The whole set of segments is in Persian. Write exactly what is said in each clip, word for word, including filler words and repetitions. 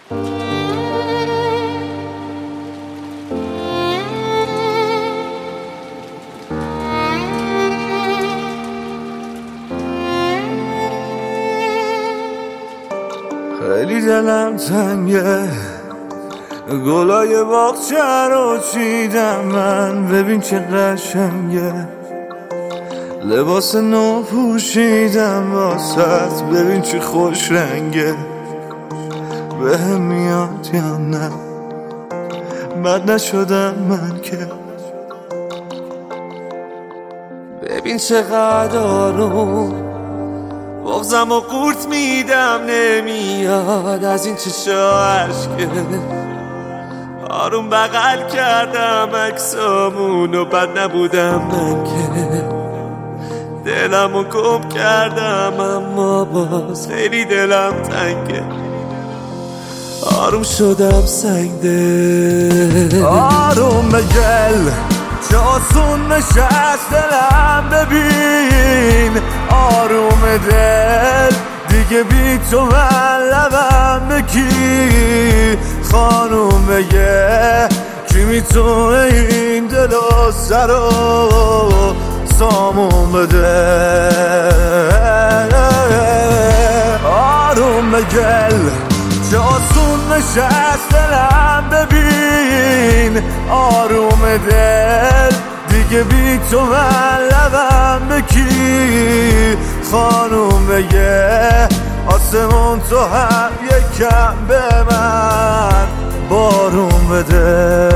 خیلی دلم تنگه، گلای باغچه رو چیدم من، ببین چه قشنگه. لباس نو پوشیدم واسط، ببین چه خوش رنگه. بهم میاد یا نه، بد نشدم من که. ببین چقدر آروم بغزم و قورت میدم، نمیاد از این چشا عشقه. آروم بغل کردم عکسامون و بد نبودم من که. دلمو گم کردم اما باز خیلی دلم تنگه. آروم شدم سنگ دل، آروم بگل چه آسون نشست دلم. ببین آروم دل دیگه بی تو من لبم بکی. خانوم بگه کی میتونه این دل و سر و سامون بده. آروم بگل چه آسون نشست دلم. ببین آروم دل دیگه بی تو من لبم بکی. خانوم بگه آسمون تو هم یکم به من بارون بده.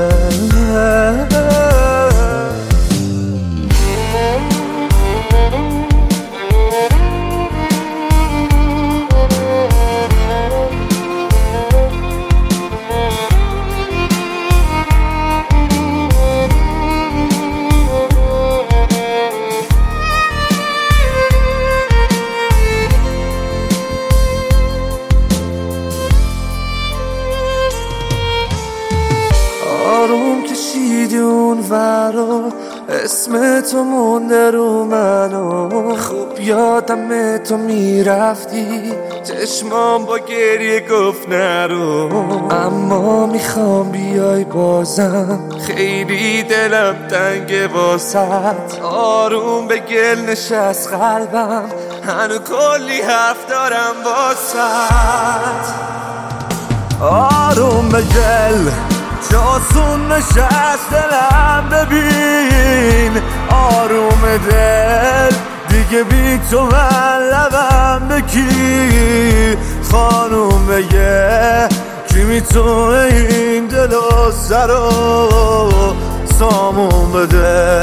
آروم کشیدی اون ورا، اسم تو مونده رو منو. خوب یادم تو میرفتی، چشمام با گریه گفت نرو. اما میخوام بیای بازم، خیلی دلم تنگه واسط. آروم به گل نشست قلبم، هنو کلی حرف دارم واسط. آروم به گل چه آسون نشست دلم. ببین آروم دل دیگه بی تو من لبم بکی. خانوم بگه کی میتونه این دل و سر و سامون بده.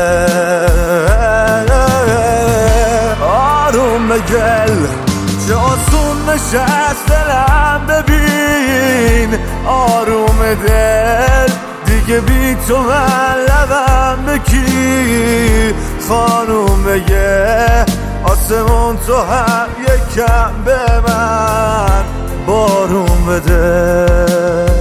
آروم بگل چه آسون نشست دلم. ببین آروم دل دیگه بی تو من لبم بکی. خانوم بگه آسمون تو هم یکم به من بارون بده.